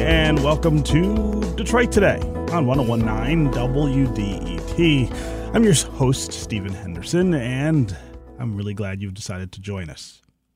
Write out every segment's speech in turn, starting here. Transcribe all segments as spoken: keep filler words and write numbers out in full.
and welcome to Detroit Today on one oh one point nine W D E T. I'm your host, Stephen Henderson, and I'm really glad you've decided to join us.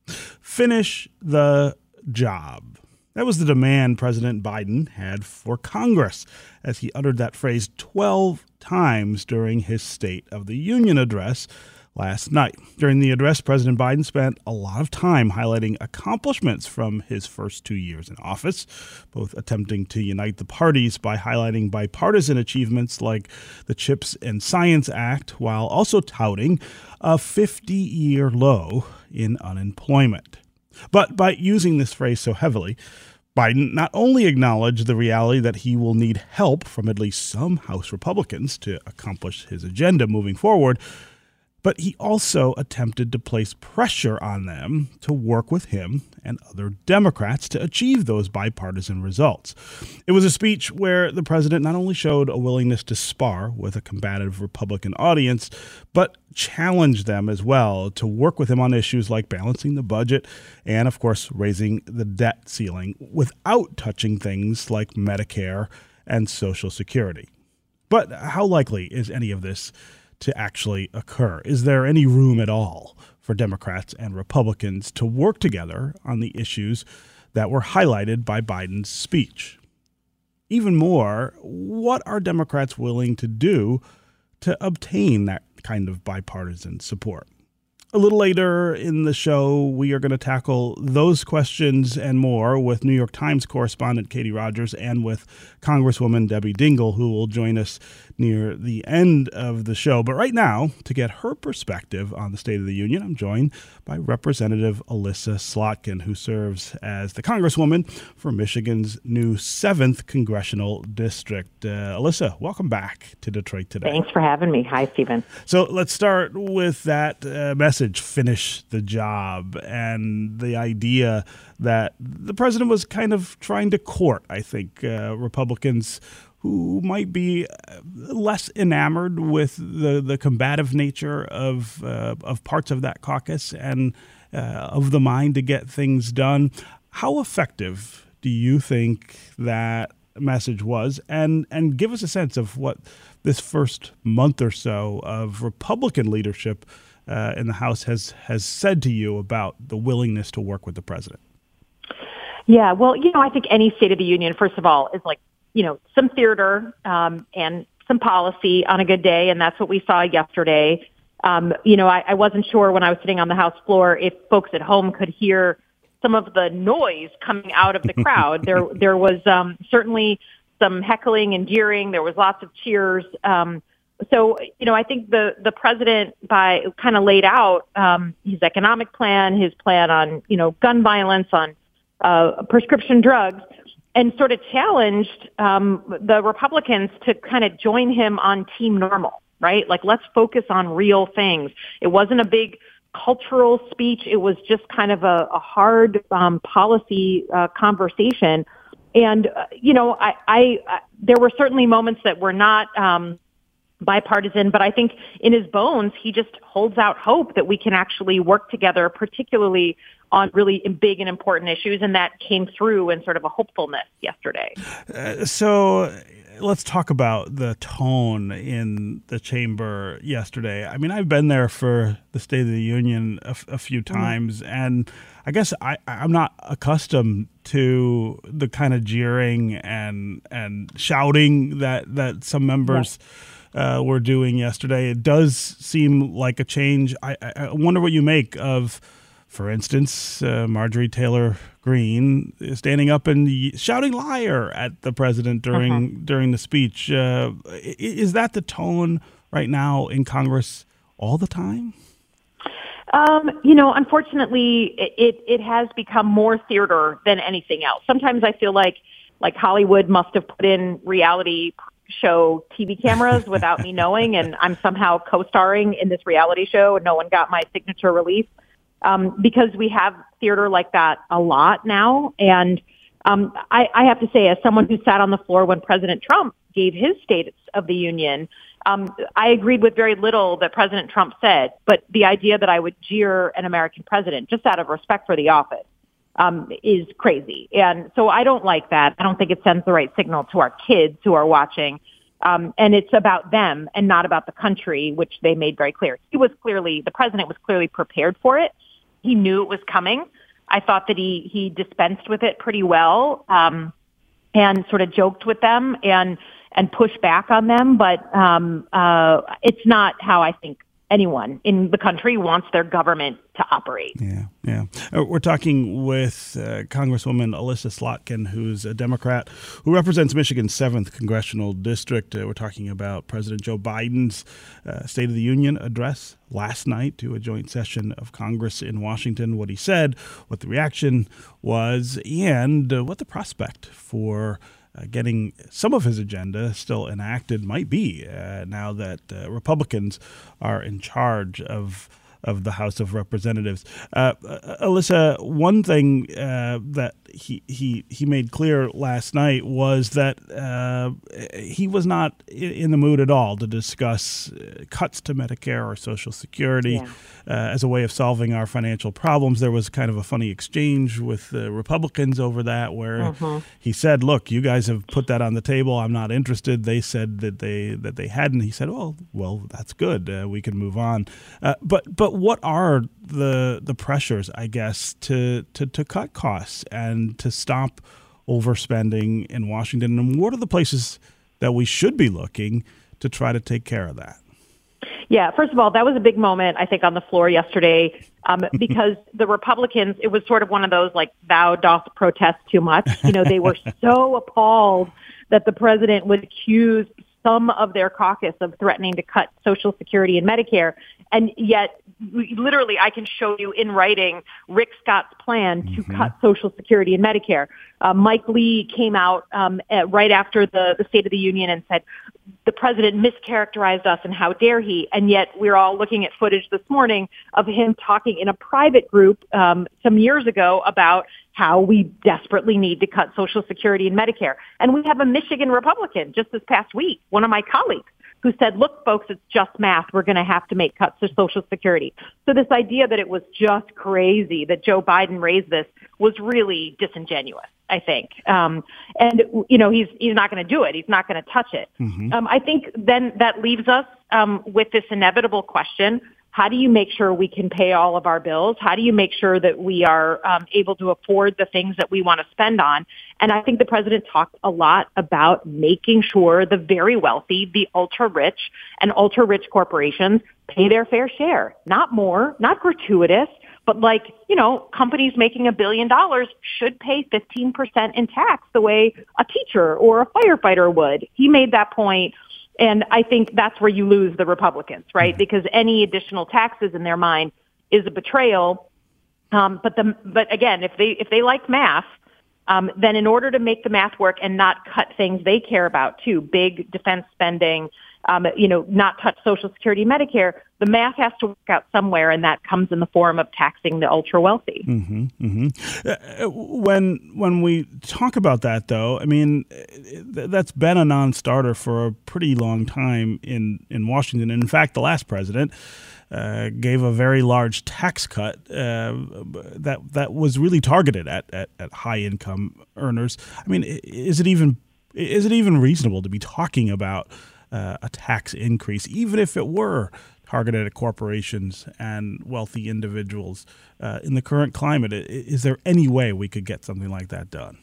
Finish the job. That was the demand President Biden had for Congress as he uttered that phrase twelve times during his State of the Union address last night. During the address, President Biden spent a lot of time highlighting accomplishments from his first two years in office, both attempting to unite the parties by highlighting bipartisan achievements like the CHIPS and Science Act, while also touting a fifty-year low in unemployment. But by using this phrase so heavily, Biden not only acknowledged the reality that he will need help from at least some House Republicans to accomplish his agenda moving forward, but he also attempted to place pressure on them to work with him and other Democrats to achieve those bipartisan results. It was a speech where the president not only showed a willingness to spar with a combative Republican audience, but challenged them as well to work with him on issues like balancing the budget and, of course, raising the debt ceiling without touching things like Medicare and Social Security. But how likely is any of this to actually occur? Is there any room at all for Democrats and Republicans to work together on the issues that were highlighted by Biden's speech? Even more, what are Democrats willing to do to obtain that kind of bipartisan support? A little later in the show, we are going to tackle those questions and more with New York Times correspondent Katie Rogers and with Congresswoman Debbie Dingell, who will join us near the end of the show. But right now, to get her perspective on the State of the Union, I'm joined by Representative Elissa Slotkin, who serves as the Congresswoman for Michigan's new seventh Congressional District. Uh, Elissa, welcome back to Detroit Today. Thanks for having me. Hi, Stephen. So let's start with that uh, message, finish the job, and the idea that the president was kind of trying to court, I think, uh, Republicans who might be less enamored with the, the combative nature of uh, of parts of that caucus and uh, of the mind to get things done. How effective do you think that message was? And and give us a sense of what this first month or so of Republican leadership uh, in the House has, has said to you about the willingness to work with the president. Yeah, well, you know, I think any State of the Union, first of all, is like, you know, some theater um, and some policy on a good day, and that's what we saw yesterday. Um, you know, I, I wasn't sure when I was sitting on the House floor if folks at home could hear some of the noise coming out of the crowd. there, there was um, certainly some heckling and jeering. There was lots of cheers. Um, so, you know, I think the the president by kind of laid out um, his economic plan, his plan on, you know, gun violence, on uh, prescription drugs, and sort of challenged um, the Republicans to kind of join him on team normal, right? Like, let's focus on real things. It wasn't a big cultural speech. It was just kind of a, a hard um, policy uh, conversation. And, uh, you know, I, I, I there were certainly moments that were not um, bipartisan, but I think in his bones, he just holds out hope that we can actually work together, particularly on really big and important issues, and that came through in sort of a hopefulness yesterday. Uh, so let's talk about the tone in the chamber yesterday. I mean, I've been there for the State of the Union a, a few times, mm-hmm. and I guess I, I'm not accustomed to the kind of jeering and and shouting that, that some members yeah. uh, were doing yesterday. It does seem like a change. I, I wonder what you make of, for instance, uh, Marjorie Taylor Greene standing up and shouting "liar" at the president during uh-huh. during the speech. Uh, is that the tone right now in Congress all the time? Um, you know, unfortunately, it it has become more theater than anything else. Sometimes I feel like like Hollywood must have put in reality show T V cameras without me knowing, and I'm somehow co-starring in this reality show, and no one got my signature release. Um, because we have theater like that a lot now. And um, I, I have to say, as someone who sat on the floor when President Trump gave his State of the Union, um, I agreed with very little that President Trump said. But the idea that I would jeer an American president just out of respect for the office um, is crazy. And so I don't like that. I don't think it sends the right signal to our kids who are watching. Um, and it's about them and not about the country, which they made very clear. He was clearly, the president was clearly prepared for it. He knew it was coming. I thought that he, he dispensed with it pretty well, um, and sort of joked with them and, and pushed back on them. But, um, uh, it's not how I think anyone in the country wants their government to operate. Yeah, yeah. Uh, we're talking with uh, Congresswoman Elissa Slotkin, who's a Democrat who represents Michigan's seventh Congressional District. Uh, we're talking about President Joe Biden's uh, State of the Union address last night to a joint session of Congress in Washington, what he said, what the reaction was, and uh, what the prospect for Uh, getting some of his agenda still enacted might be uh, now that uh, Republicans are in charge of of the House of Representatives. Uh, uh, Elissa, one thing uh, that he, he he made clear last night was that uh, he was not in the mood at all to discuss cuts to Medicare or Social Security yeah. uh, as a way of solving our financial problems. There was kind of a funny exchange with the Republicans over that where mm-hmm. he said, look, you guys have put that on the table. I'm not interested. They said that they that they hadn't. He said, well, well, that's good. Uh, we can move on. Uh, but but what are the the pressures, I guess, to, to, to cut costs and to stop overspending in Washington? And what are the places that we should be looking to try to take care of that? Yeah, first of all, that was a big moment, I think, on the floor yesterday, um, because the Republicans, it was sort of one of those, like, thou dost protest too much. You know, they were so appalled that the president would accuse some of their caucus of threatening to cut Social Security and Medicare. And yet, we, literally, I can show you in writing Rick Scott's plan to mm-hmm. cut Social Security and Medicare. Uh, Mike Lee came out um, at, right after the, the State of the Union and said, the president mischaracterized us and how dare he. And yet we're all looking at footage this morning of him talking in a private group um, some years ago about how we desperately need to cut Social Security and Medicare. And we have a Michigan Republican just this past week, one of my colleagues, who said, look, folks, it's just math. We're going to have to make cuts to Social Security. So this idea that it was just crazy that Joe Biden raised this was really disingenuous, I think. Um, and, you know, he's he's not going to do it. He's not going to touch it. Mm-hmm. Um, I think then that leaves us um, with this inevitable question. How do you make sure we can pay all of our bills? How do you make sure that we are um, able to afford the things that we want to spend on? And I think the president talked a lot about making sure the very wealthy, the ultra-rich and ultra-rich corporations pay their fair share. Not more, not gratuitous, but like, you know, companies making a billion dollars should pay fifteen percent in tax the way a teacher or a firefighter would. He made that point. And I think that's where you lose the Republicans, right? Mm-hmm. Because any additional taxes in their mind is a betrayal. Um, but the but again, if they if they like math, um, then in order to make the math work and not cut things they care about too, big defense spending, um, you know, not touch Social Security, Medicare, the math has to work out somewhere, and that comes in the form of taxing the ultra wealthy. Mm-hmm, mm-hmm. Uh, when when we talk about that, though, I mean, th- that's been a non-starter for a pretty long time in, in Washington. And in fact, the last president uh, gave a very large tax cut uh, that that was really targeted at, at, at high-income earners. I mean, is it even is it even reasonable to be talking about uh, a tax increase, even if it were targeted at corporations and wealthy individuals uh, in the current climate? Is there any way we could get something like that done?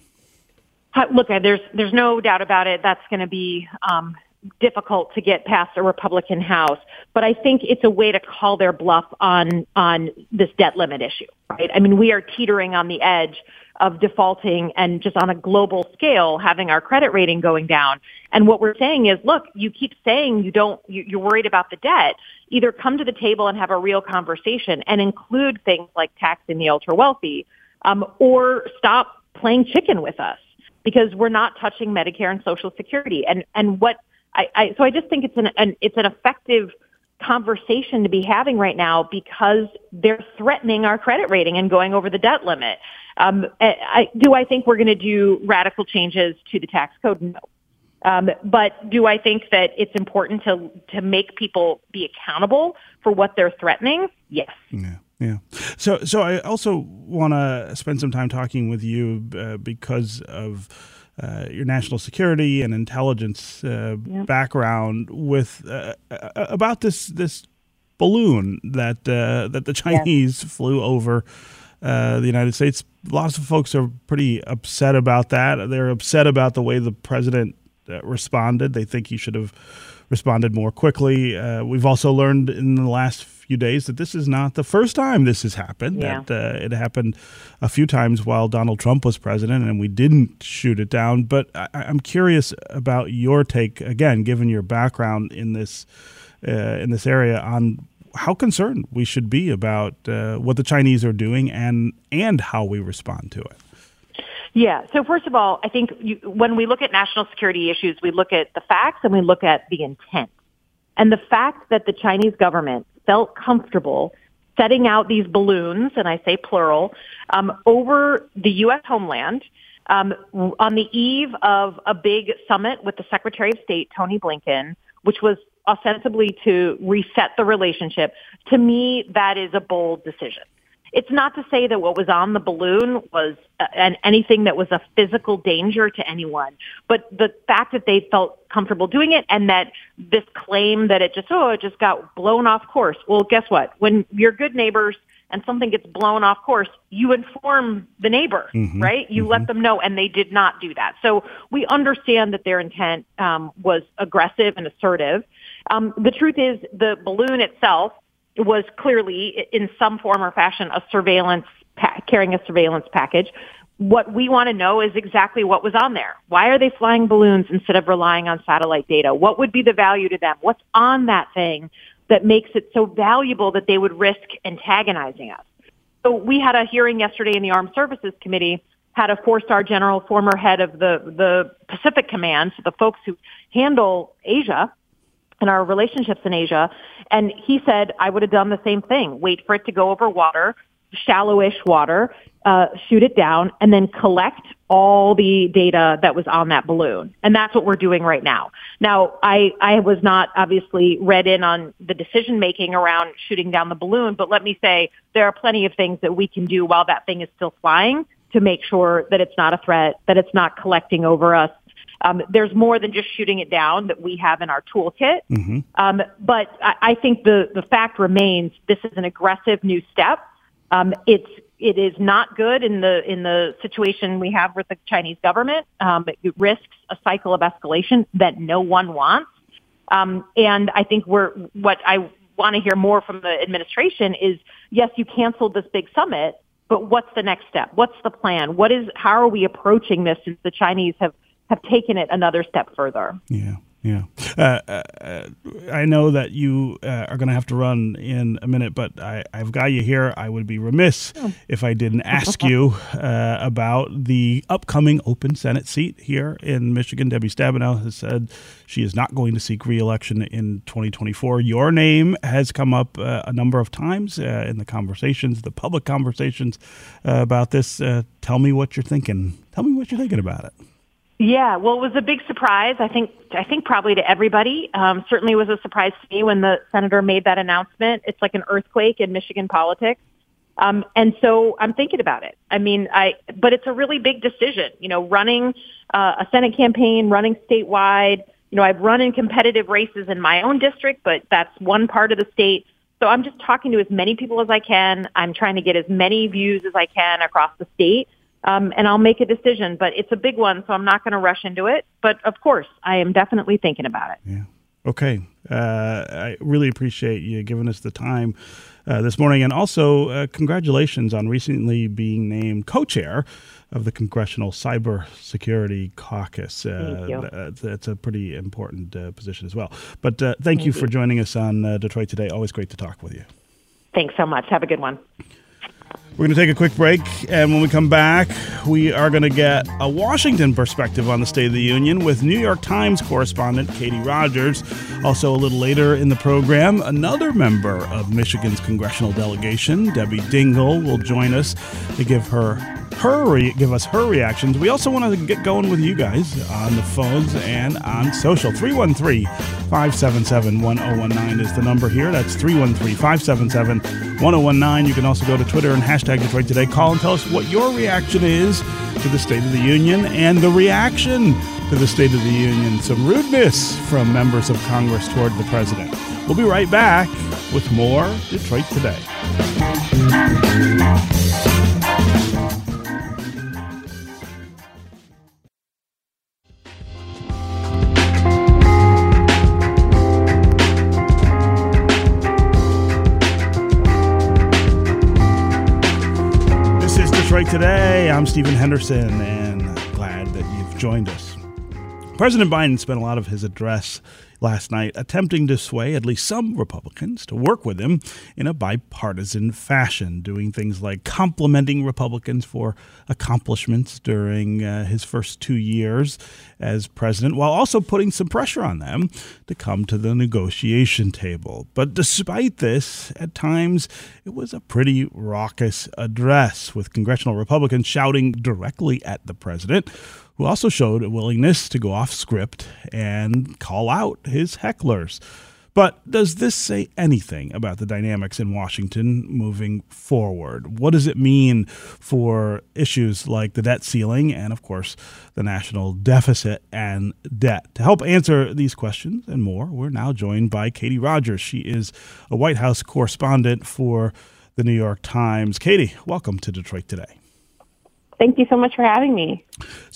Look, there's there's no doubt about it. That's going to be um, difficult to get past a Republican House. But I think it's a way to call their bluff on on this debt limit issue, right? I mean, we are teetering on the edge of defaulting and just on a global scale having our credit rating going down. And what we're saying is, look, you keep saying you don't, you're worried about the debt. Either come to the table and have a real conversation and include things like taxing the ultra wealthy, um, or stop playing chicken with us, because we're not touching Medicare and Social Security. And and what I, I so I just think it's an, an it's an effective conversation to be having right now, because they're threatening our credit rating and going over the debt limit. Um, I, do I think we're going to do radical changes to the tax code? No. Um, but do I think that it's important to to make people be accountable for what they're threatening? Yes. Yeah. Yeah. So, so I also want to spend some time talking with you uh, because of uh, your national security and intelligence uh, yeah. background with uh, about this this balloon that uh, that the Chinese yeah. flew over uh, the United States. Lots of folks are pretty upset about that. They're upset about the way the president uh, responded. They think he should have responded more quickly. Uh, we've also learned in the last few days that this is not the first time this has happened. Yeah. That uh, it happened a few times while Donald Trump was president, and we didn't shoot it down. But I, I'm curious about your take, again, given your background in this uh, in this area, on how concerned we should be about uh, what the Chinese are doing and and how we respond to it. Yeah. So first of all, I think you, when we look at national security issues, we look at the facts and we look at the intent. And the fact that the Chinese government felt comfortable setting out these balloons, and I say plural, um, over the U S homeland um, on the eve of a big summit with the Secretary of State, Tony Blinken, which was ostensibly to reset the relationship, to me, that is a bold decision. It's not to say that what was on the balloon was uh, and anything that was a physical danger to anyone, but the fact that they felt comfortable doing it and that this claim that it just, oh, it just got blown off course. Well, guess what? When you're good neighbors and something gets blown off course, you inform the neighbor, mm-hmm, right? You mm-hmm. let them know, and they did not do that. So we understand that their intent um, was aggressive and assertive. Um, the truth is the balloon itself was clearly in some form or fashion a surveillance, pa- carrying a surveillance package. What we want to know is exactly what was on there. Why are they flying balloons instead of relying on satellite data? What would be the value to them? What's on that thing that makes it so valuable that they would risk antagonizing us? So we had a hearing yesterday in the Armed Services Committee, had a four-star general, former head of the, the Pacific Command, so the folks who handle Asia, and our relationships in Asia. And he said, I would have done the same thing. Wait for it to go over water, shallowish water, uh, shoot it down, and then collect all the data that was on that balloon. And that's what we're doing right now. Now, I, I was not obviously read in on the decision-making around shooting down the balloon, but let me say there are plenty of things that we can do while that thing is still flying to make sure that it's not a threat, that it's not collecting over us. Um, there's more than just shooting it down that we have in our toolkit. Mm-hmm. Um, but I, I think the, the fact remains this is an aggressive new step. Um, it's it is not good in the in the situation we have with the Chinese government. Um, it risks a cycle of escalation that no one wants. Um, and I think we're what I want to hear more from the administration is, yes, you canceled this big summit, but what's the next step? What's the plan? What is how are we approaching this since the Chinese have have taken it another step further? Yeah, yeah. Uh, uh, I know that you uh, are going to have to run in a minute, but I, I've got you here. I would be remiss oh. if I didn't ask you uh, about the upcoming open Senate seat here in Michigan. Debbie Stabenow has said she is not going to seek re-election in twenty twenty-four. Your name has come up uh, a number of times uh, in the conversations, the public conversations uh, about this. Uh, tell me what you're thinking. Tell me what you're thinking about it. Yeah, well, it was a big surprise. I think, I think probably to everybody. Um, certainly was a surprise to me when the senator made that announcement. It's like an earthquake in Michigan politics. Um, and so I'm thinking about it. I mean, I, but it's a really big decision, you know, running uh, a Senate campaign, running statewide. You know, I've run in competitive races in my own district, but that's one part of the state. So I'm just talking to as many people as I can. I'm trying to get as many views as I can across the state. Um, and I'll make a decision, but it's a big one, so I'm not going to rush into it. But of course, I am definitely thinking about it. Yeah. Okay. Uh, I really appreciate you giving us the time uh, this morning. And also, uh, congratulations on recently being named co-chair of the Congressional Cybersecurity Caucus. Uh, thank you. That's, that's a pretty important uh, position as well. But uh, thank, thank you, you for joining us on uh, Detroit Today. Always great to talk with you. Thanks so much. Have a good one. We're going to take a quick break, and when we come back, we are going to get a Washington perspective on the State of the Union with New York Times correspondent Katie Rogers. Also, a little later in the program, another member of Michigan's congressional delegation, Debbie Dingell, will join us to give her her re- give us her reactions. We also want to get going with you guys on the phones and on social. three one three, five seven seven, one zero one nine is the number here. That's three one three, five seven seven, one zero one nine. You can also go to Twitter and hashtag Detroit Today. Call and tell us what your reaction is to the State of the Union and the reaction to the State of the Union. Some rudeness from members of Congress toward the president. We'll be right back with more Detroit Today. This is Detroit Today. I'm Stephen Henderson, and glad that you've joined us. President Biden spent a lot of his address last night attempting to sway at least some Republicans to work with him in a bipartisan fashion, doing things like complimenting Republicans for accomplishments during uh, his first two years as president, while also putting some pressure on them to come to the negotiation table. But despite this, at times, it was a pretty raucous address, with congressional Republicans shouting directly at the president, who also showed a willingness to go off script and call out his hecklers. But does this say anything about the dynamics in Washington moving forward? What does it mean for issues like the debt ceiling and, of course, the national deficit and debt? To help answer these questions and more, we're now joined by Katie Rogers. She is a White House correspondent for the New York Times. Katie, welcome to Detroit Today. Thank you so much for having me.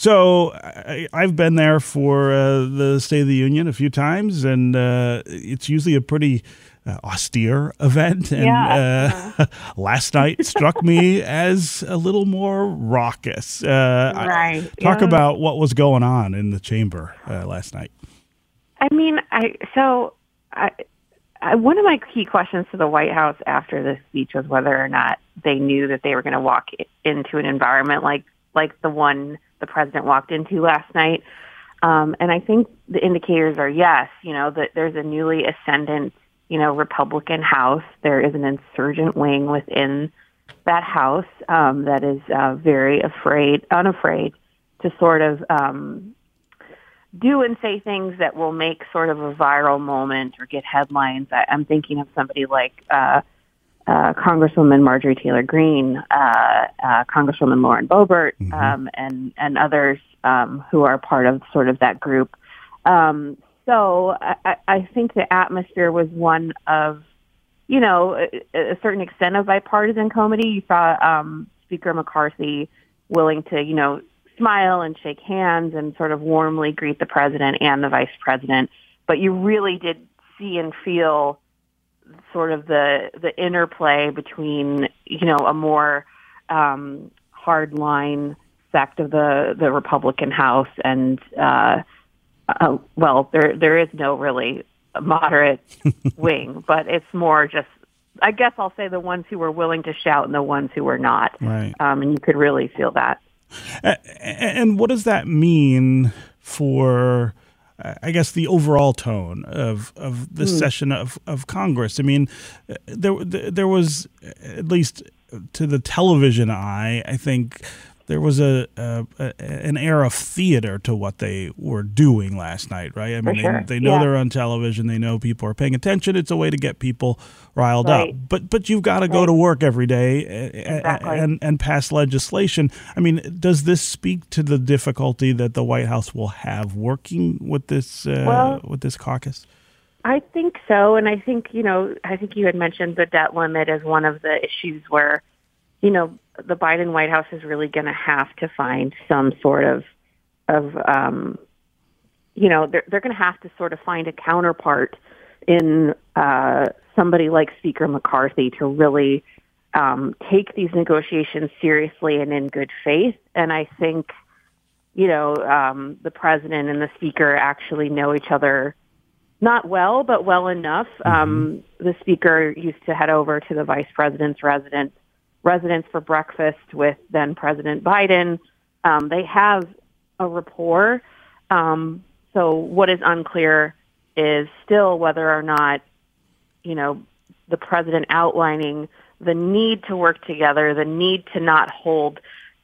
So I, I've been there for uh, the State of the Union a few times, and uh, it's usually a pretty uh, austere event. And yeah. uh, last night struck me as a little more raucous. Uh, right. I, talk yeah. about what was going on in the chamber uh, last night. I mean, I so I, I, one of my key questions to the White House after this speech was whether or not they knew that they were going to walk into an environment like like the one the president walked into last night. Um, and I think the indicators are yes, you know, that there's a newly ascendant, you know, Republican House. There is an insurgent wing within that House um, that is uh, very afraid, unafraid to sort of um, do and say things that will make sort of a viral moment or get headlines. I, I'm thinking of somebody like uh, uh, Congresswoman Marjorie Taylor Greene, uh, uh, Congresswoman Lauren Boebert, mm-hmm. um, and and others um, who are part of sort of that group. Um, so I, I think the atmosphere was one of, you know, a, a certain extent of bipartisan comity. You saw um, Speaker McCarthy willing to, you know, smile and shake hands and sort of warmly greet the president and the vice president. But you really did see and feel sort of the the interplay between, you know, a more um, hardline sect of the, the Republican House and, uh, uh, well, there there is no really moderate wing, but it's more just, I guess I'll say the ones who were willing to shout and the ones who were not. Right. Um, and you could really feel that. And what does that mean for, I guess, the overall tone of, of the mm. session of, of Congress? I mean, there there was, at least to the television eye, I think there was a, a, a an air of theater to what they were doing last night, right? I mean, sure. they, they know yeah. they're on television. They know people are paying attention. It's a way to get people riled right. up. But but you've got to go right. to work every day exactly. and, and pass legislation. I mean, does this speak to the difficulty that the White House will have working with this uh, well, with this caucus? I think so. And I think, you know, I think you had mentioned the debt limit as one of the issues where, you know, the Biden White House is really going to have to find some sort of, of um, you know, they're, they're going to have to sort of find a counterpart in uh, somebody like Speaker McCarthy to really um, take these negotiations seriously and in good faith. And I think, you know, um, the president and the speaker actually know each other not well, but well enough. Mm-hmm. Um, the speaker used to head over to the vice president's residence residence for breakfast with then President Biden. Um, they have a rapport. Um, so what is unclear is still whether or not, you know, the president outlining the need to work together, the need to not hold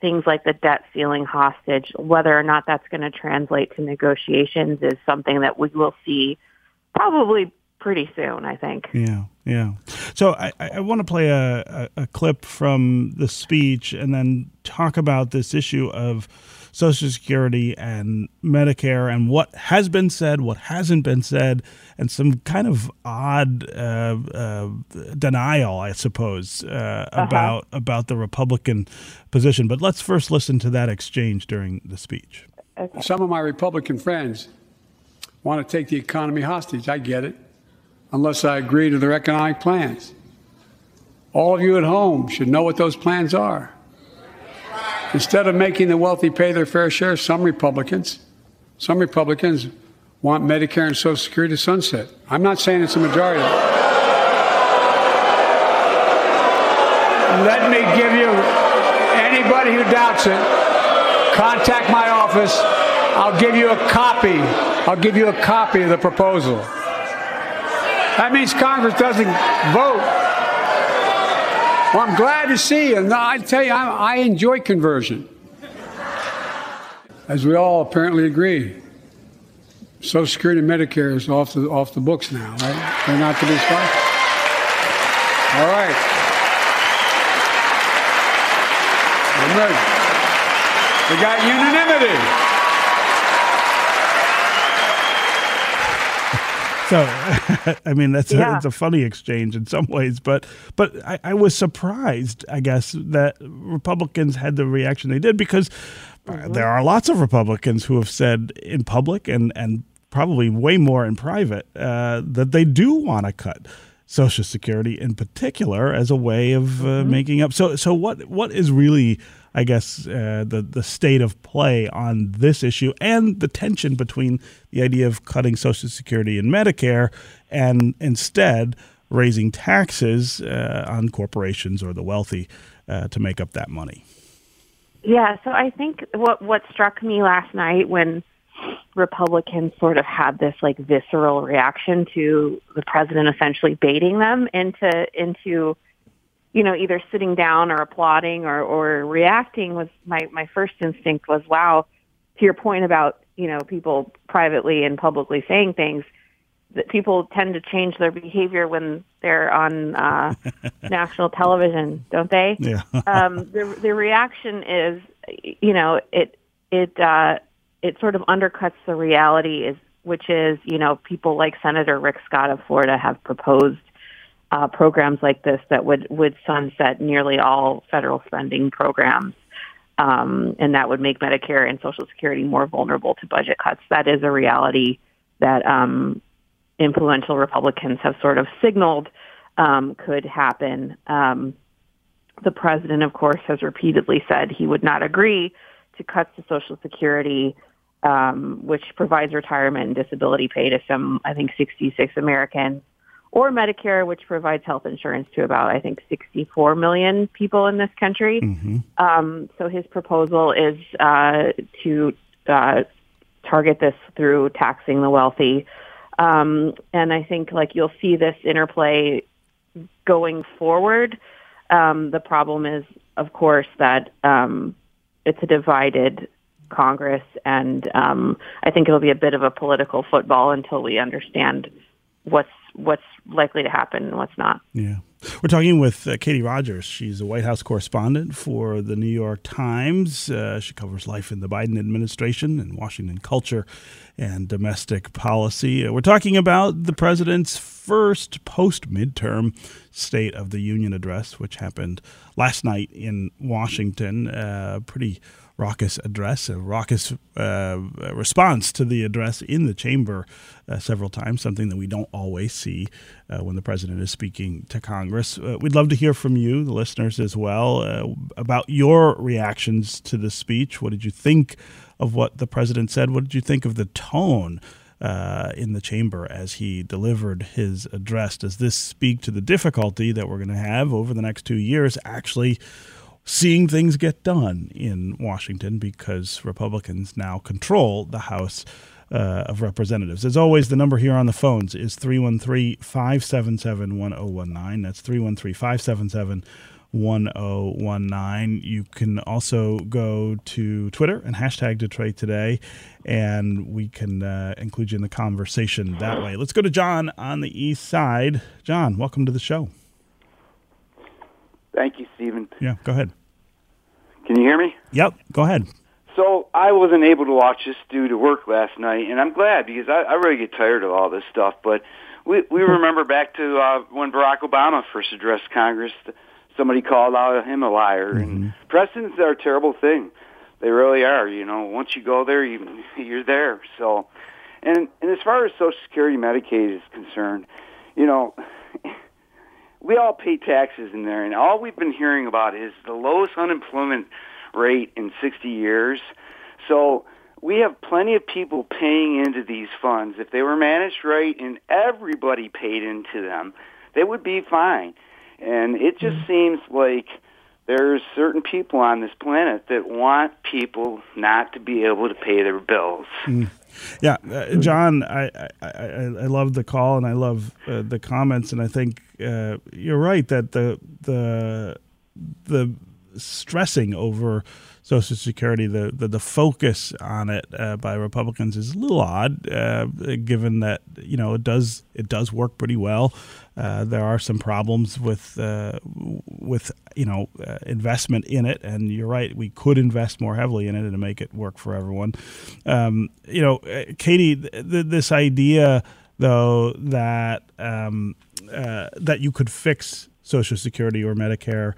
things like the debt ceiling hostage, whether or not that's going to translate to negotiations is something that we will see probably pretty soon, I think. Yeah, yeah. So I, I want to play a, a, a clip from the speech and then talk about this issue of Social Security and Medicare and what has been said, what hasn't been said, and some kind of odd uh, uh, denial, I suppose, uh, uh-huh. about about the Republican position. But let's first listen to that exchange during the speech. Okay. Some of my Republican friends want to take the economy hostage. I get it, unless I agree to their economic plans. All of you at home should know what those plans are. Instead of making the wealthy pay their fair share, some Republicans, some Republicans want Medicare and Social Security to sunset. I'm not saying it's a majority. Let me give you, anybody who doubts it, contact my office. I'll give you a copy. I'll give you a copy of the proposal. That means Congress doesn't vote. Well, I'm glad to see you. And I tell you, I, I enjoy conversion. As we all apparently agree, Social Security and Medicare is off the off the books now, right? They're not to be sponsored. All right. I'm ready. We got unanimity. So, I mean, that's, yeah. a, it's a funny exchange in some ways, but but I, I was surprised, I guess, that Republicans had the reaction they did, because mm-hmm. there are lots of Republicans who have said in public and, and probably way more in private uh, that they do want to cut Social Security in particular as a way of uh, mm-hmm. making up. So so what what is really, I guess, uh, the, the state of play on this issue and the tension between the idea of cutting Social Security and Medicare and instead raising taxes uh, on corporations or the wealthy uh, to make up that money? Yeah, so I think what what struck me last night when Republicans sort of had this like visceral reaction to the president essentially baiting them into into you know, either sitting down or applauding or, or reacting was my, my first instinct was, wow, to your point about, you know, people privately and publicly saying things, that people tend to change their behavior when they're on uh, national television, don't they? Yeah. um, the, the reaction is, you know, it, it, uh, it sort of undercuts the reality is, which is, you know, people like Senator Rick Scott of Florida have proposed Uh, programs like this that would, would sunset nearly all federal spending programs, um, and that would make Medicare and Social Security more vulnerable to budget cuts. That is a reality that um, influential Republicans have sort of signaled um, could happen. Um, the president, of course, has repeatedly said he would not agree to cuts to Social Security, um, which provides retirement and disability pay to some, I think, sixty-six Americans, or Medicare, which provides health insurance to about, I think, sixty-four million people in this country. Mm-hmm. Um, so his proposal is uh, to uh, target this through taxing the wealthy. Um, and I think, like, you'll see this interplay going forward. Um, the problem is, of course, that um, it's a divided Congress, and um, I think it'll be a bit of a political football until we understand what's what's likely to happen and what's not. Yeah. We're talking with uh, Katie Rogers. She's a White House correspondent for the New York Times. Uh, she covers life in the Biden administration and Washington culture and domestic policy. Uh, we're talking about the president's first post-midterm State of the Union address, which happened last night in Washington. Uh, pretty raucous address, a raucous uh, response to the address in the chamber uh, several times, something that we don't always see uh, when the president is speaking to Congress. Uh, we'd love to hear from you, the listeners as well, uh, about your reactions to the speech. What did you think of what the president said? What did you think of the tone uh, in the chamber as he delivered his address? Does this speak to the difficulty that we're going to have over the next two years actually seeing things get done in Washington because Republicans now control the House uh, of Representatives? As always, the number here on the phones is three one three, five seven seven, one zero one nine. That's three one three, five seven seven, one oh one nine. You can also go to Twitter and hashtag Detroit Today, and we can uh, include you in the conversation that way. Let's go to John on the east side. John, welcome to the show. Thank you, Stephen. Yeah, go ahead. Can you hear me? Yep, go ahead. So I wasn't able to watch this due to work last night, and I'm glad because I, I really get tired of all this stuff. But we we remember back to uh, when Barack Obama first addressed Congress. Somebody called out him a liar, mm-hmm. and precedents are a terrible thing. They really are. You know, once you go there, you you're there. So, and and as far as Social Security, Medicaid is concerned, you know, we all pay taxes in there, and all we've been hearing about is the lowest unemployment rate in sixty years. So we have plenty of people paying into these funds. If they were managed right and everybody paid into them, they would be fine. And it just mm-hmm. seems like there's certain people on this planet that want people not to be able to pay their bills. Mm. Yeah, uh, John, I, I, I, I love the call and I love uh, the comments, and I think uh, you're right that the the the stressing over Social Security, the, the, the focus on it uh, by Republicans is a little odd, uh, given that you know it does it does work pretty well. Uh, there are some problems with uh, with you know uh, investment in it, and you're right. We could invest more heavily in it and make it work for everyone. Um, you know, Katie, th- th- this idea though that um, uh, that you could fix Social Security or Medicare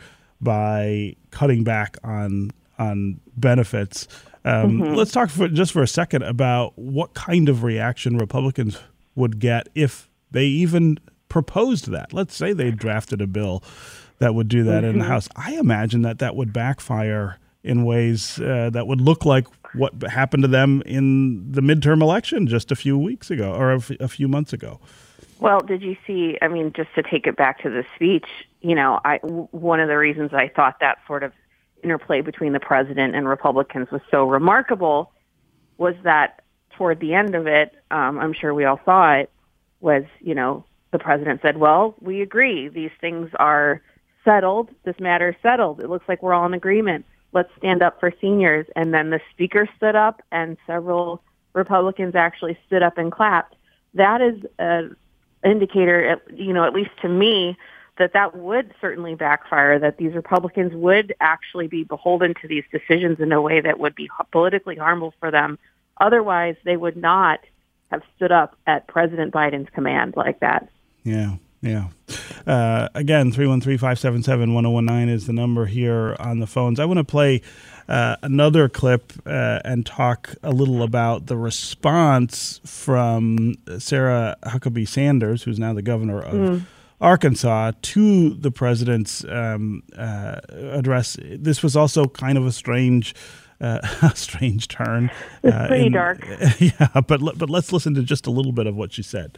by cutting back on on benefits. Um, mm-hmm. Let's talk for just for a second about what kind of reaction Republicans would get if they even proposed that. Let's say they drafted a bill that would do that mm-hmm. in the House. I imagine that that would backfire in ways uh, that would look like what happened to them in the midterm election just a few weeks ago or a, f- a few months ago. Well, did you see, I mean, just to take it back to the speech, you know, I, w- one of the reasons I thought that sort of interplay between the president and Republicans was so remarkable was that toward the end of it, um, I'm sure we all saw it, was, you know, the president said, well, we agree. These things are settled. This matter is settled. It looks like we're all in agreement. Let's stand up for seniors. And then the speaker stood up and several Republicans actually stood up and clapped. That is an indicator, you know, at least to me, that that would certainly backfire, that these Republicans would actually be beholden to these decisions in a way that would be politically harmful for them. Otherwise, they would not have stood up at President Biden's command like that. Yeah, yeah. Uh, again, three one three, five seven seven, one oh one nine is the number here on the phones. I want to play uh, another clip uh, and talk a little about the response from Sarah Huckabee Sanders, who's now the governor of mm. Arkansas, to the president's um, uh, address. This was also kind of a strange, uh, strange turn. It's uh, pretty in, dark. Yeah, but but let's listen to just a little bit of what she said.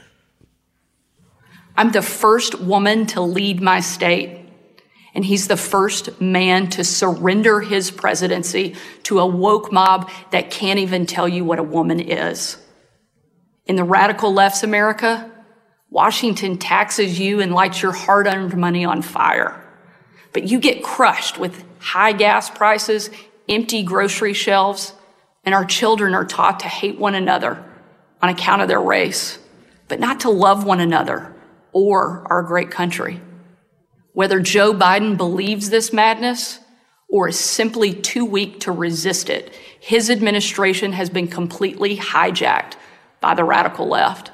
I'm the first woman to lead my state, and he's the first man to surrender his presidency to a woke mob that can't even tell you what a woman is. In the radical left's America, Washington taxes you and lights your hard-earned money on fire. But you get crushed with high gas prices, empty grocery shelves, and our children are taught to hate one another on account of their race, but not to love one another or our great country. Whether Joe Biden believes this madness or is simply too weak to resist it, his administration has been completely hijacked by the radical left.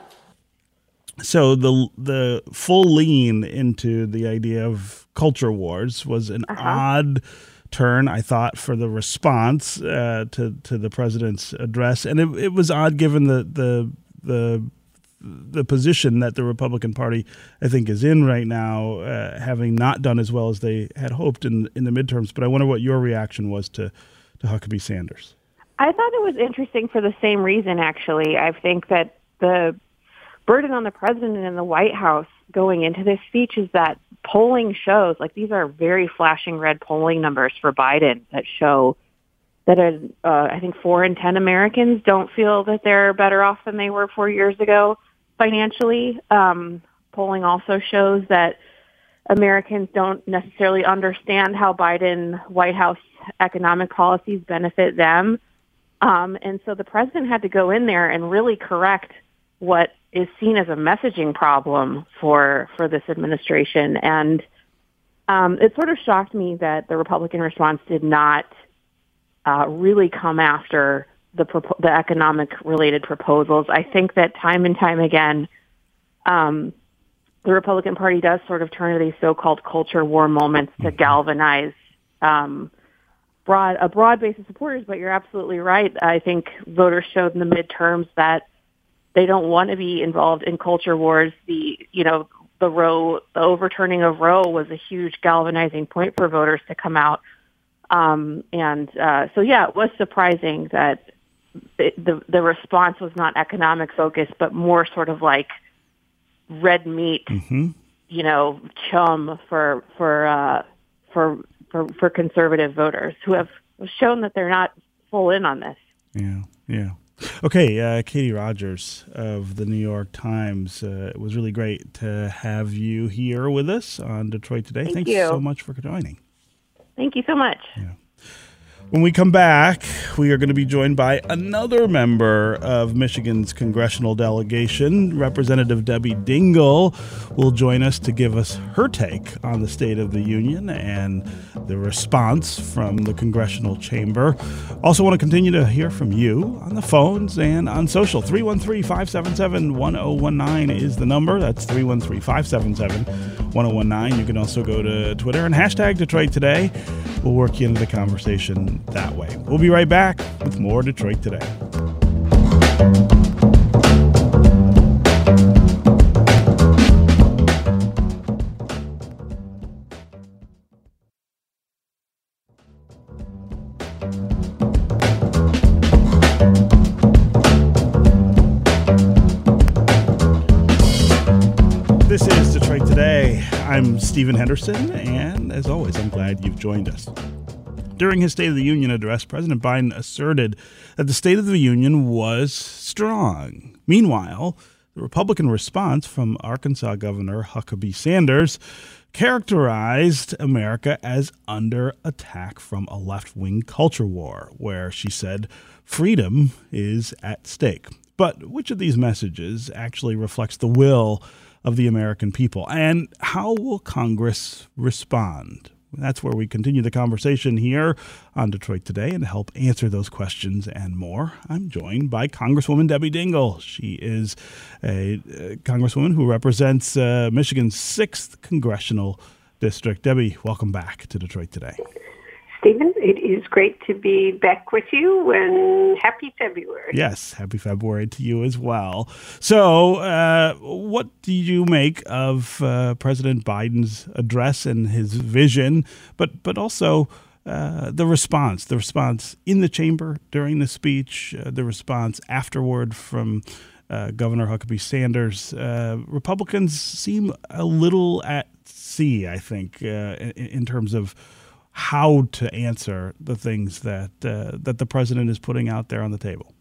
So the the full lean into the idea of culture wars was an uh-huh. odd turn, I thought, for the response uh, to to the president's address, and it, it was odd given the the the the position that the Republican Party, I think, is in right now, uh, having not done as well as they had hoped in in the midterms. But I wonder what your reaction was to to Huckabee Sanders. I thought it was interesting for the same reason. Actually, I think that the burden on the president and the White House going into this speech is that polling shows, like these are very flashing red polling numbers for Biden that show that uh, I think four in ten Americans don't feel that they're better off than they were four years ago financially. Um, polling also shows that Americans don't necessarily understand how Biden White House economic policies benefit them. Um, and so the president had to go in there and really correct what is seen as a messaging problem for, for this administration. And um, it sort of shocked me that the Republican response did not uh, really come after the, propo- the economic-related proposals. I think that time and time again, um, the Republican Party does sort of turn to these so-called culture war moments to galvanize um, broad a broad base of supporters. But you're absolutely right. I think voters showed in the midterms that they don't want to be involved in culture wars. The you know the Roe, the overturning of Roe was a huge galvanizing point for voters to come out. Um, and uh, so, yeah, it was surprising that it, the the response was not economic focused, but more sort of like red meat, mm-hmm. you know, chum for for uh, for for for conservative voters who have shown that they're not full in on this. Yeah, yeah. Okay, uh, Katie Rogers of the New York Times. Uh, it was really great to have you here with us on Detroit Today. Thank Thanks you. so much for joining. Thank you so much. Yeah. When we come back, we are going to be joined by another member of Michigan's congressional delegation. Representative Debbie Dingell will join us to give us her take on the State of the Union and the response from the congressional chamber. Also want to continue to hear from you on the phones and on social. three one three, five seven seven, one zero one nine is the number. That's three one three, five seven seven, one zero one nine. You can also go to Twitter and hashtag Detroit Today. We'll work you into the conversation that way. We'll be right back with more Detroit Today. This is Detroit Today. I'm Stephen Henderson, and as always, I'm glad you've joined us. During his State of the Union address, President Biden asserted that the State of the Union was strong. Meanwhile, the Republican response from Arkansas Governor Huckabee Sanders characterized America as under attack from a left-wing culture war, where she said freedom is at stake. But which of these messages actually reflects the will of the American people, and how will Congress respond? That's where we continue the conversation here on Detroit Today, and to help answer those questions and more, I'm joined by Congresswoman Debbie Dingell. She is a, a congresswoman who represents uh, Michigan's sixth congressional district. Debbie, welcome back to Detroit Today. Stephen, it is great to be back with you, and happy February. Yes, happy February to you as well. So uh, what do you make of uh, President Biden's address and his vision, but, but also uh, the response, the response in the chamber during the speech, uh, the response afterward from uh, Governor Huckabee Sanders? Uh, Republicans seem a little at sea, I think, uh, in, in terms of how to answer the things that uh, that the president is putting out there on the table.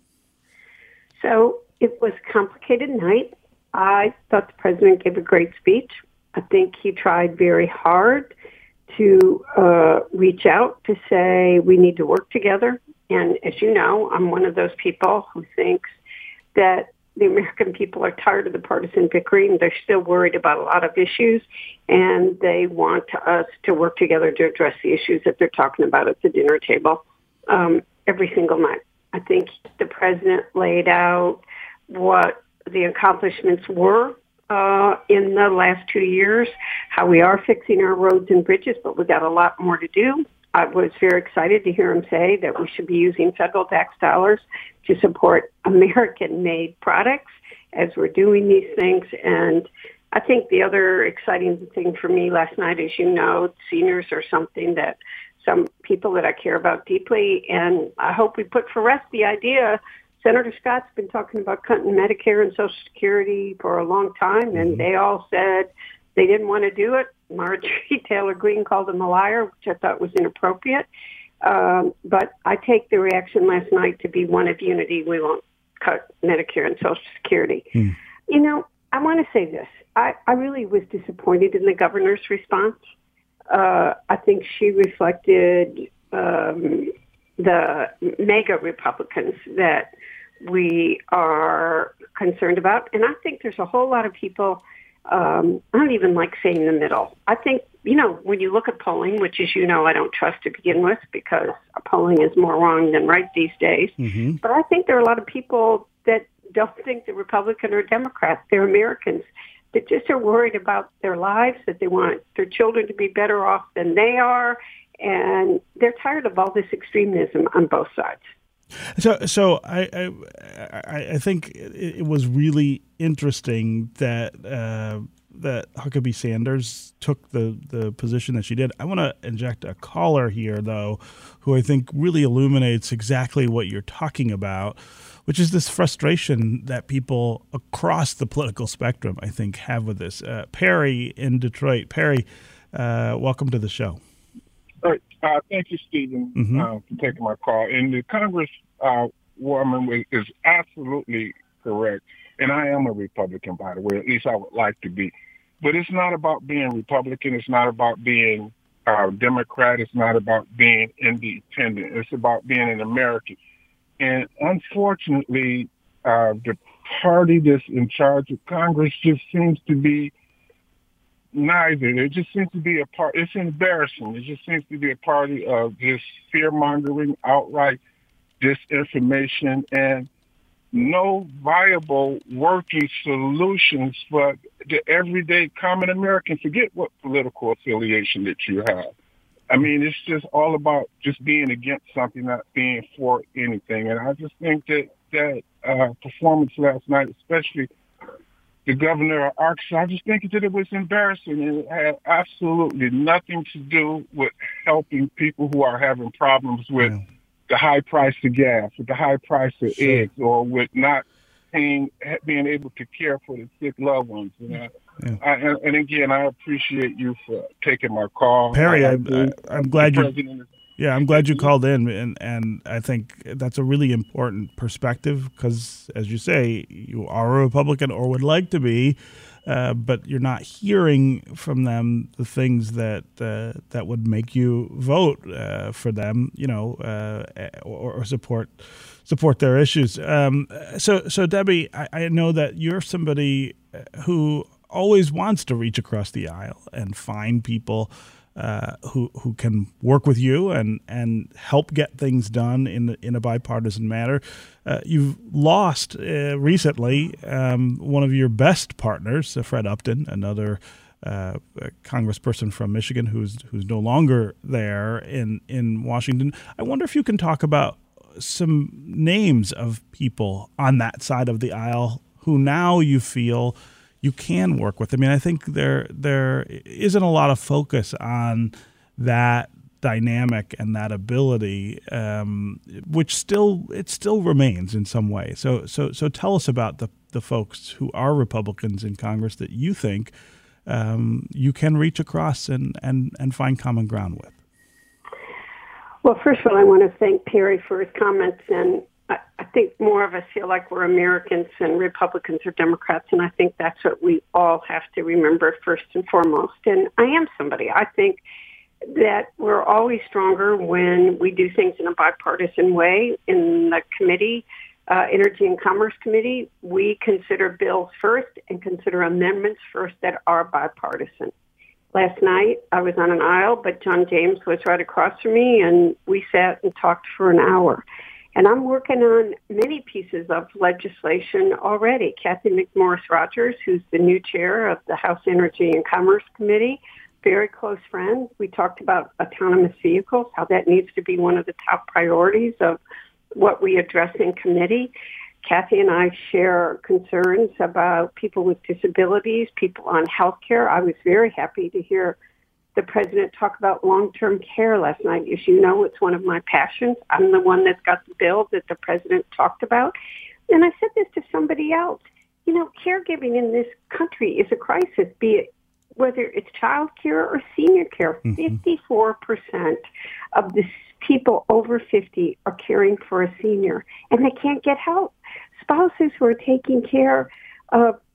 So it was a complicated night. I thought the president gave a great speech. I think he tried very hard to uh, reach out to say we need to work together. And as you know, I'm one of those people who thinks that the American people are tired of the partisan bickering. They're still worried about a lot of issues, and they want us to work together to address the issues that they're talking about at the dinner table um, every single night. I think the president laid out what the accomplishments were uh, in the last two years, how we are fixing our roads and bridges, but we got a lot more to do. I was very excited to hear him say that we should be using federal tax dollars to support American-made products as we're doing these things. And I think the other exciting thing for me last night, as you know, seniors are something that some people that I care about deeply, and I hope we put for rest the idea. Senator Scott's been talking about cutting Medicare and Social Security for a long time, and they all said they didn't want to do it. Marjorie Taylor Greene called him a liar, which I thought was inappropriate. Um, but I take the reaction last night to be one of unity. We won't cut Medicare and Social Security. Hmm. You know, I want to say this. I, I really was disappointed in the governor's response. Uh, I think she reflected um, the mega Republicans that we are concerned about. And I think there's a whole lot of people, um, I don't even like saying the middle. I think, you know, when you look at polling, which as you know, I don't trust to begin with because polling is more wrong than right these days. Mm-hmm. But I think there are a lot of people that don't think they're Republican or Democrat. They're Americans that just are worried about their lives, that they want their children to be better off than they are. And they're tired of all this extremism on both sides. So, so I, I, I think it was really interesting that uh, that Huckabee Sanders took the, the position that she did. I want to inject a caller here, though, who I think really illuminates exactly what you're talking about, which is this frustration that people across the political spectrum, I think, have with this. Uh, Perry in Detroit. Perry, uh, welcome to the show. All right. Uh, thank you, Stephen, mm-hmm. uh, for taking my call. And the Congress uh, woman is absolutely correct. And I am a Republican, by the way. At least I would like to be. But it's not about being Republican. It's not about being uh, Democrat. It's not about being independent. It's about being an American. And unfortunately, uh, the party that's in charge of Congress just seems to be neither. It just seems to be a part. It's embarrassing. It just seems to be a party of just fear-mongering, outright disinformation, and no viable working solutions for the everyday common American. Forget what political affiliation that you have. I mean, it's just all about just being against something, not being for anything. And I just think that that uh, performance last night, especially the governor of Arkansas, I just think that it was embarrassing. And it had absolutely nothing to do with helping people who are having problems with yeah. the high price of gas, with the high price of sure. eggs, or with not paying, being able to care for the sick loved ones. You know? Yeah. I, and, and again, I appreciate you for taking my call. Perry, I, I, I, I'm glad you. Yeah, I'm glad you called in, and and I think that's a really important perspective because, as you say, you are a Republican or would like to be, uh, but you're not hearing from them the things that uh, that would make you vote uh, for them, you know, uh, or, or support support their issues. Um, so, so Debbie, I, I know that you're somebody who always wants to reach across the aisle and find people uh, who who can work with you and, and help get things done in in a bipartisan manner. Uh, you've lost uh, recently um, one of your best partners, uh, Fred Upton, another uh, congressperson from Michigan who's who's no longer there in in Washington. I wonder if you can talk about some names of people on that side of the aisle who now you feel you can work with. I mean, I think there there isn't a lot of focus on that dynamic and that ability, um, which still it still remains in some way. So so so tell us about the the folks who are Republicans in Congress that you think um, you can reach across and, and, and find common ground with. Well, first of all, I want to thank Perry for his comments, and I, I think more of us feel like we're Americans and Republicans are Democrats, and I think that's what we all have to remember first and foremost. And I am somebody. I think that we're always stronger when we do things in a bipartisan way. In the committee, uh, Energy and Commerce Committee, we consider bills first and consider amendments first that are bipartisan. Last night, I was on an aisle, but John James was right across from me, and we sat and talked for an hour. And I'm working on many pieces of legislation already. Kathy McMorris Rodgers, who's the new chair of the House Energy and Commerce Committee, very close friend. We talked about autonomous vehicles, how that needs to be one of the top priorities of what we address in committee. Kathy and I share concerns about people with disabilities, people on health care. I was very happy to hear the president talk about long-term care last night. As you know, it's one of my passions. I'm the one that's got the bill that the president talked about. And I said this to somebody else. You know, caregiving in this country is a crisis, be it whether it's child care or senior care. Mm-hmm. fifty-four percent of the people over fifty are caring for a senior, and they can't get help. Spouses who are taking care of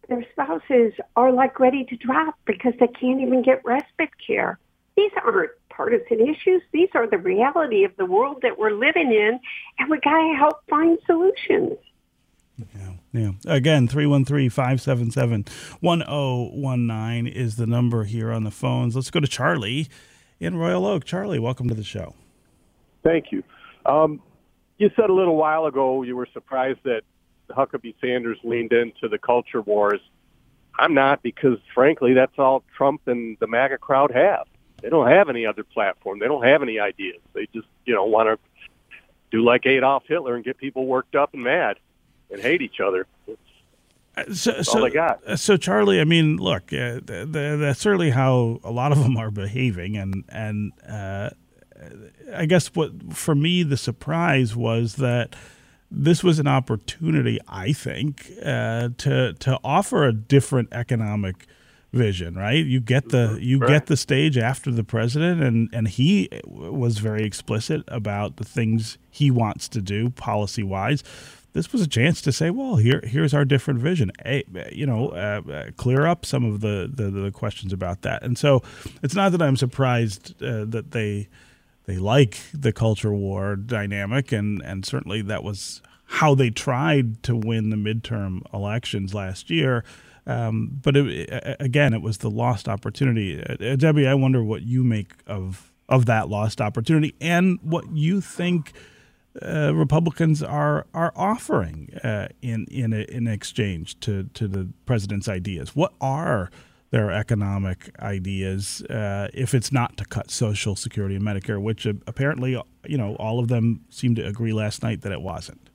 their spouses are like ready to drop because they can't even get respite care. These aren't partisan issues. These are the reality of the world that we're living in, and we got to help find solutions. Yeah, yeah. Again, three one three, five seven seven, one zero one nine is the number here on the phones. Let's go to Charlie in Royal Oak. Charlie, welcome to the show. Thank you. Um, you said a little while ago you were surprised that Huckabee Sanders leaned into the culture wars. I'm not, because, frankly, that's all Trump and the MAGA crowd have. They don't have any other platform. They don't have any ideas. They just, you know, want to do like Adolf Hitler and get people worked up and mad and hate each other. That's, so, that's so, all they got. So, Charlie, I mean, look, uh, th- th- that's certainly how a lot of them are behaving. And, and uh, I guess what, for me, the surprise was that this was an opportunity, I think, uh, to to offer a different economic vision, right? You get the you right. get the stage after the president, and, and he was very explicit about the things he wants to do policy-wise. This was a chance to say, well, here here's our different vision. A, you know, uh, clear up some of the, the, the questions about that. And so it's not that I'm surprised uh, that they they like the culture war dynamic, and, and certainly that was how they tried to win the midterm elections last year. Um, but it, again, it was the lost opportunity. Uh, Debbie, I wonder what you make of of that lost opportunity, and what you think uh, Republicans are are offering uh, in in a, in exchange to to the president's ideas. What are their economic ideas, uh, if it's not to cut Social Security and Medicare, which uh, apparently, you know, all of them seemed to agree last night that it wasn't.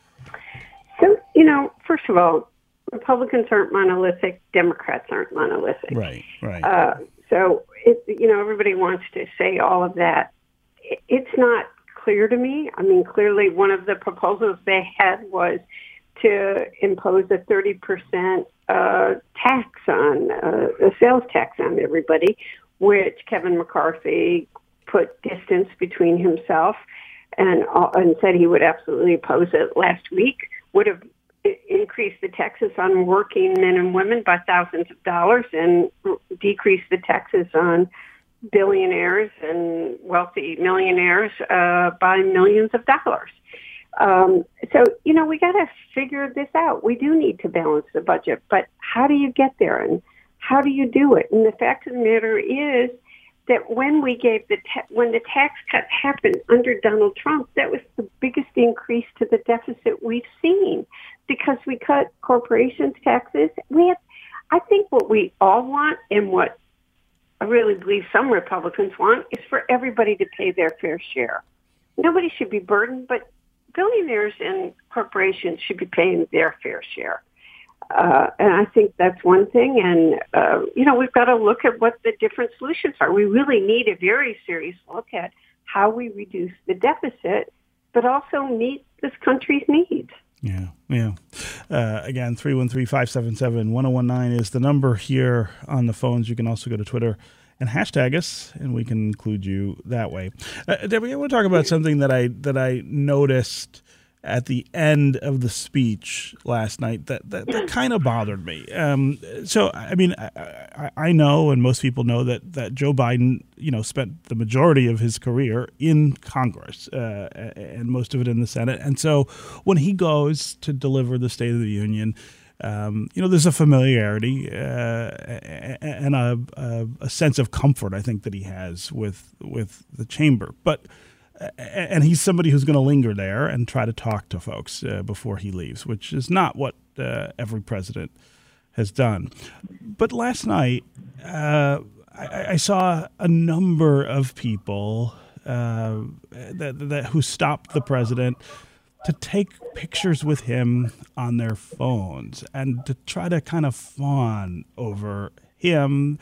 So, you know, first of all, Republicans aren't monolithic. Democrats aren't monolithic. Right, right. Uh, so, it, you know, everybody wants to say all of that. It's not clear to me. I mean, clearly one of the proposals they had was to impose a thirty percent uh, tax on, uh, a sales tax on everybody, which Kevin McCarthy put distance between himself and, uh, and said he would absolutely oppose it last week, would have increased the taxes on working men and women by thousands of dollars and decreased the taxes on billionaires and wealthy millionaires uh, by millions of dollars. Um, so, you know, we got to figure this out. We do need to balance the budget, but how do you get there, and how do you do it? And the fact of the matter is that when we gave the ta- when the tax cut happened under Donald Trump, that was the biggest increase to the deficit we've seen, because we cut corporations' taxes. We have, I think what we all want, and what I really believe some Republicans want, is for everybody to pay their fair share. Nobody should be burdened, but billionaires and corporations should be paying their fair share. Uh, and I think that's one thing. And, uh, you know, we've got to look at what the different solutions are. We really need a very serious look at how we reduce the deficit, but also meet this country's needs. Yeah, yeah. Uh, again, three one three, five seven seven, one zero one nine is the number here on the phones. You can also go to Twitter and hashtag us, and we can include you that way. Uh, Debbie, I want to talk about something that I that I noticed at the end of the speech last night that, that, that kind of bothered me. Um, so, I mean, I, I, I know, and most people know, that, that Joe Biden, you know, spent the majority of his career in Congress, uh, and most of it in the Senate. And so when he goes to deliver the State of the Union, Um, you know, there's a familiarity uh, and a, a, a sense of comfort, I think, that he has with with the chamber. But and he's somebody who's going to linger there and try to talk to folks uh, before he leaves, which is not what uh, every president has done. But last night, uh, I, I saw a number of people uh, that, that who stopped the president to take pictures with him on their phones and to try to kind of fawn over him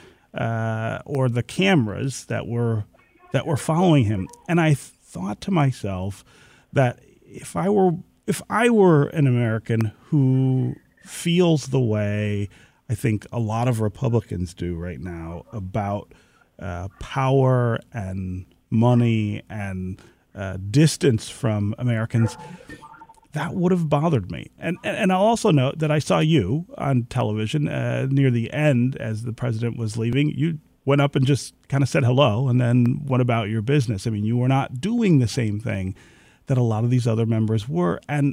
uh, or the cameras that were that were following him. And I thought to myself that if I were if I were an American who feels the way I think a lot of Republicans do right now about uh, power and money and Uh, distance from Americans, that would have bothered me. And, and and I'll also note that I saw you on television uh, near the end as the president was leaving. You went up and just kind of said hello and then went about your business. I mean, you were not doing the same thing that a lot of these other members were. And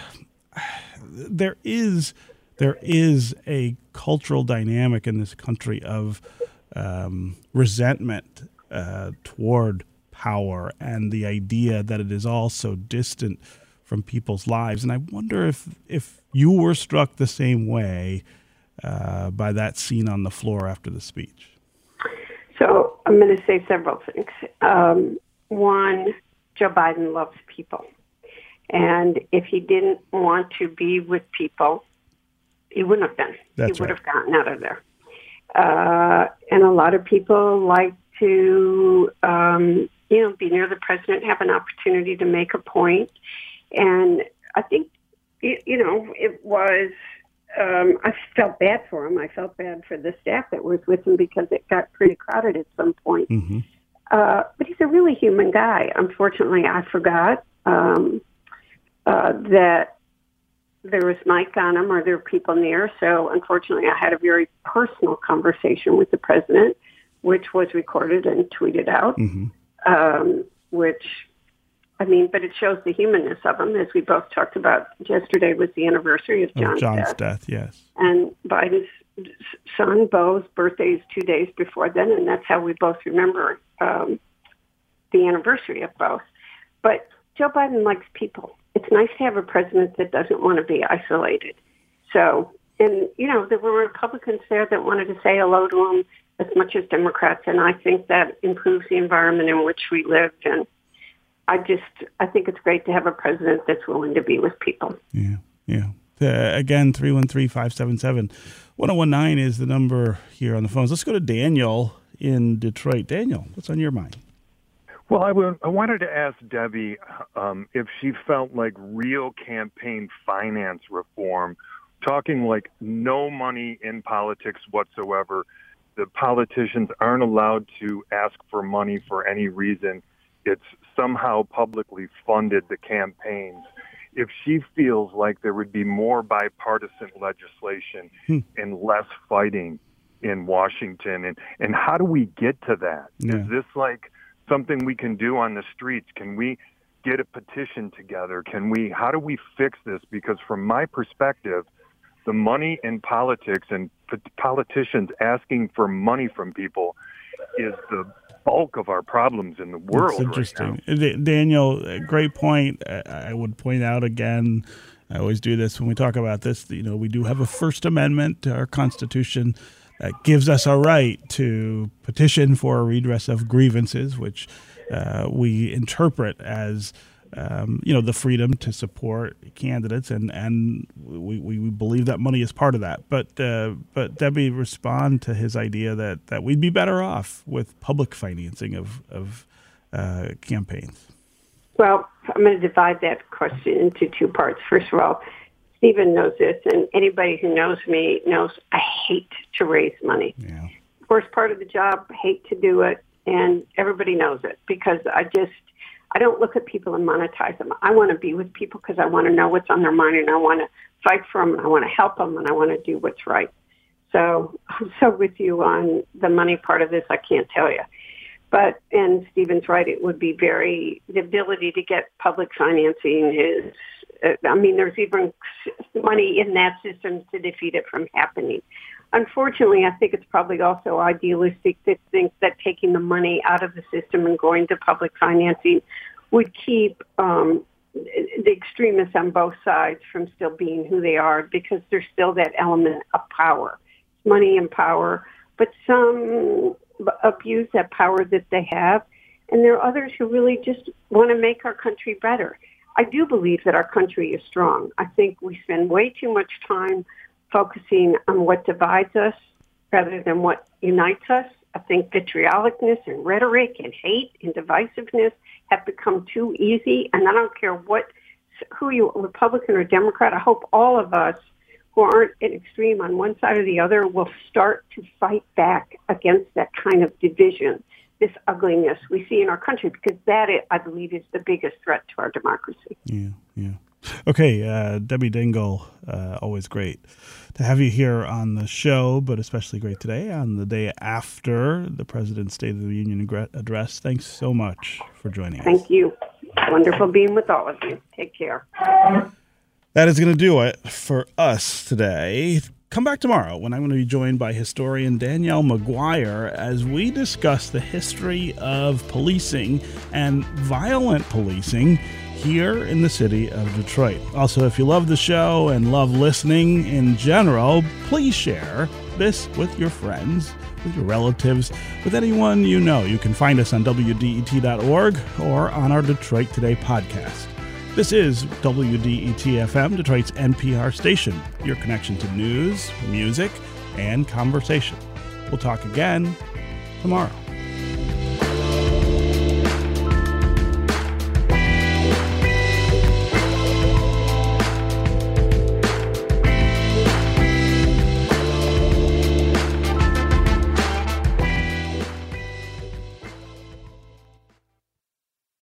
there is there is a cultural dynamic in this country of um, resentment uh, toward power and the idea that it is all so distant from people's lives. And I wonder if if you were struck the same way uh, by that scene on the floor after the speech. So I'm going to say several things. Um, one, Joe Biden loves people. And if he didn't want to be with people, he wouldn't have been. That's he would right. have gotten out of there. Uh, and a lot of people like to, um, you know, be near the president, have an opportunity to make a point. And I think, you know, it was, um, I felt bad for him. I felt bad for the staff that was with him because it got pretty crowded at some point. Mm-hmm. Uh, but he's a really human guy. Unfortunately, I forgot um, uh, that there was mic on him or there were people near. So unfortunately, I had a very personal conversation with the president, which was recorded and tweeted out, mm-hmm. um, which... I mean, but it shows the humanness of him, as we both talked about. Yesterday was the anniversary of John's, of John's death. death, yes. And Biden's son, Beau's birthday is two days before then, and that's how we both remember um, the anniversary of both. But Joe Biden likes people. It's nice to have a president that doesn't want to be isolated. So, and, you know, there were Republicans there that wanted to say hello to him as much as Democrats, and I think that improves the environment in which we live. And I just, I think it's great to have a president that's willing to be with people. Yeah, yeah. Uh, again, three one three, five seven seven, one oh one nine is the number here on the phones. Let's go to Daniel in Detroit. Daniel, what's on your mind? Well, I, w- I wanted to ask Debbie um, if she felt like real campaign finance reform, talking like no money in politics whatsoever. The politicians aren't allowed to ask for money for any reason. It's somehow publicly funded the campaigns. If she feels like there would be more bipartisan legislation hmm. and less fighting in Washington, and, and how do we get to that? Yeah. Is this like something we can do on the streets? Can we get a petition together? Can we, how do we fix this? Because from my perspective, the money in politics and p- politicians asking for money from people is the bulk of our problems in the world. That's interesting. Right now. Daniel, great point. I would point out again, I always do this when we talk about this, you know, we do have a First Amendment to our Constitution that gives us a right to petition for a redress of grievances, which uh, we interpret as Um, you know, the freedom to support candidates, and, and we, we believe that money is part of that. But uh, but Debbie, respond to his idea that, that we'd be better off with public financing of, of uh, campaigns. Well, I'm going to divide that question into two parts. First of all, Stephen knows this, and anybody who knows me knows I hate to raise money. Yeah. Worst part of the job, hate to do it, and everybody knows it because I just... I don't look at people and monetize them. I want to be with people because I want to know what's on their mind, and I want to fight for them, and I want to help them, and I want to do what's right. So I'm so with you on the money part of this, I can't tell you. But, and Stephen's right, it would be very, the ability to get public financing is, I mean, there's even money in that system to defeat it from happening. Unfortunately, I think it's probably also idealistic to think that taking the money out of the system and going to public financing would keep um, the extremists on both sides from still being who they are, because there's still that element of power. It's money and power, but some abuse that power that they have, and there are others who really just want to make our country better. I do believe that our country is strong. I think we spend way too much time focusing on what divides us rather than what unites us. I think vitriolicness and rhetoric and hate and divisiveness have become too easy. And I don't care what, who you are, Republican or Democrat. I hope all of us who aren't at extreme on one side or the other will start to fight back against that kind of division, this ugliness we see in our country, because that, I believe, is the biggest threat to our democracy. Yeah, yeah. Okay, uh, Debbie Dingell, uh, always great to have you here on the show, but especially great today on the day after the President's State of the Union address. Thanks so much for joining us. Thank you. Wonderful being with all of you. Take care. That is going to do it for us today. Come back tomorrow when I'm going to be joined by historian Danielle McGuire as we discuss the history of policing and violent policing here in the city of Detroit. Also, if you love the show and love listening in general, please share this with your friends, with your relatives, with anyone you know. You can find us on W D E T dot org or on our Detroit Today podcast. This is W D E T F M, Detroit's N P R station, your connection to news, music, and conversation. We'll talk again tomorrow.